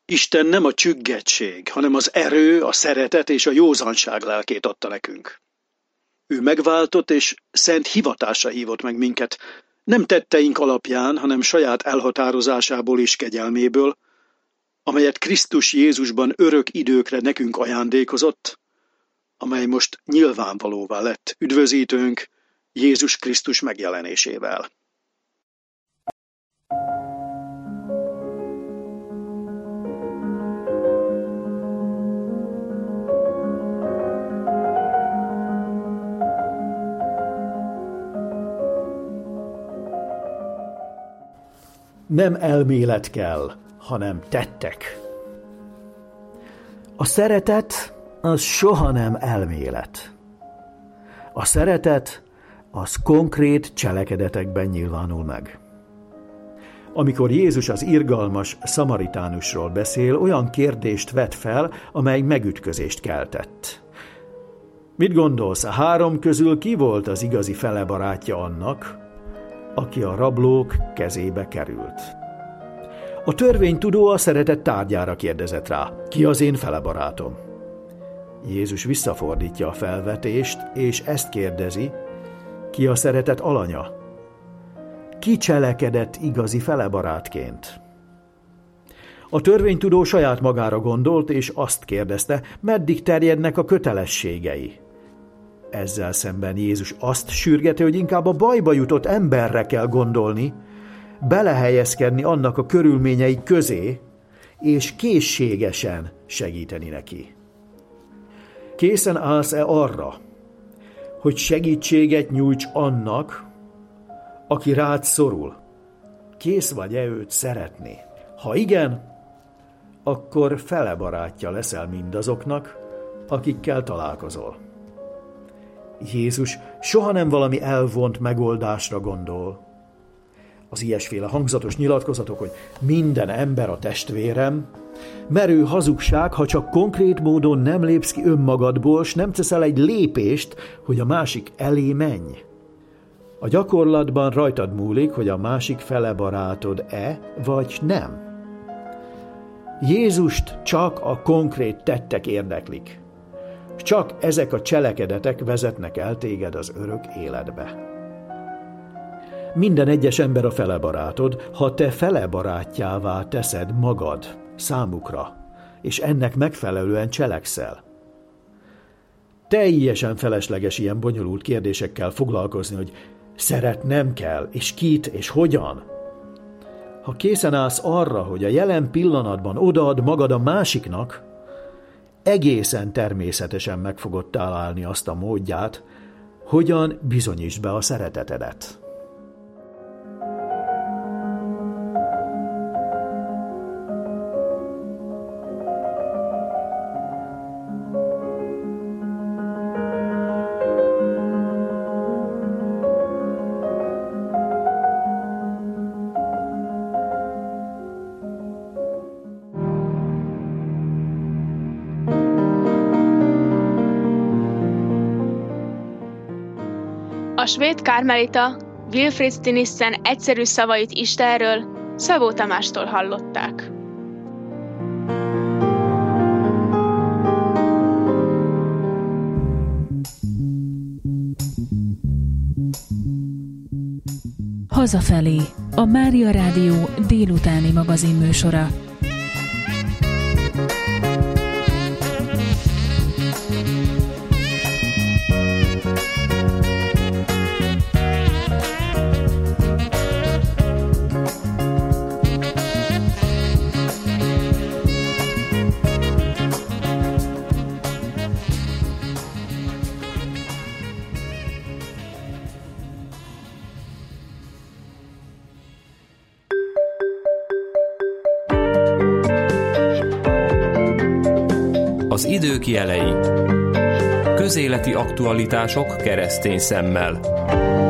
Isten nem a csüggettség, hanem az erő, a szeretet és a józanság lelkét adta nekünk. Ő megváltott és szent hivatásra hívott meg minket, nem tetteink alapján, hanem saját elhatározásából és kegyelméből, amelyet Krisztus Jézusban örök időkre nekünk ajándékozott, amely most nyilvánvalóvá lett üdvözítőnk Jézus Krisztus megjelenésével. Nem elmélet kell, hanem tettek. A szeretet az soha nem elmélet. A szeretet az konkrét cselekedetekben nyilvánul meg. Amikor Jézus az irgalmas szamaritánusról beszél, olyan kérdést vet fel, amely megütközést keltett. Mit gondolsz, a 3 közül ki volt az igazi felebarátja annak, aki a rablók kezébe került? A törvénytudó a szeretet tárgyára kérdezett rá: ki az én felebarátom? Jézus visszafordítja a felvetést, és ezt kérdezi: ki a szeretet alanya? Ki cselekedett igazi felebarátként? A törvénytudó saját magára gondolt, és azt kérdezte, meddig terjednek a kötelességei. Ezzel szemben Jézus azt sürgeti, hogy inkább a bajba jutott emberre kell gondolni, belehelyezkedni annak a körülményei közé, és készségesen segíteni neki. Készen állsz-e arra, hogy segítséget nyújts annak, aki rád szorul? Kész vagy-e őt szeretni? Ha igen, akkor felebarátja leszel mindazoknak, akikkel találkozol. Jézus soha nem valami elvont megoldásra gondol. Az ilyesféle hangzatos nyilatkozatok, hogy minden ember a testvérem, merő hazugság, ha csak konkrét módon nem lépsz ki önmagadból, s nem teszel egy lépést, hogy a másik elé menj. A gyakorlatban rajtad múlik, hogy a másik fele barátod-e, vagy nem. Jézust csak a konkrét tettek érdeklik. Csak ezek a cselekedetek vezetnek el téged az örök életbe. Minden egyes ember a felebarátod, ha te felebarátjává teszed magad számukra, és ennek megfelelően cselekszel. Teljesen felesleges ilyen bonyolult kérdésekkel foglalkozni, hogy szeretnem kell, és kit, és hogyan. Ha készen állsz arra, hogy a jelen pillanatban odaad magad a másiknak, egészen természetesen meg fogod találni azt a módját, hogyan bizonyítsd be a szeretetedet. A svéd kármelita Wilfrid Stinissen egyszerű szavait Istenről Szabó Tamástól hallották. Hazafelé, a Mária Rádió délutáni magazinműsora. Az idők jelei. Közéleti aktualitások keresztény szemmel.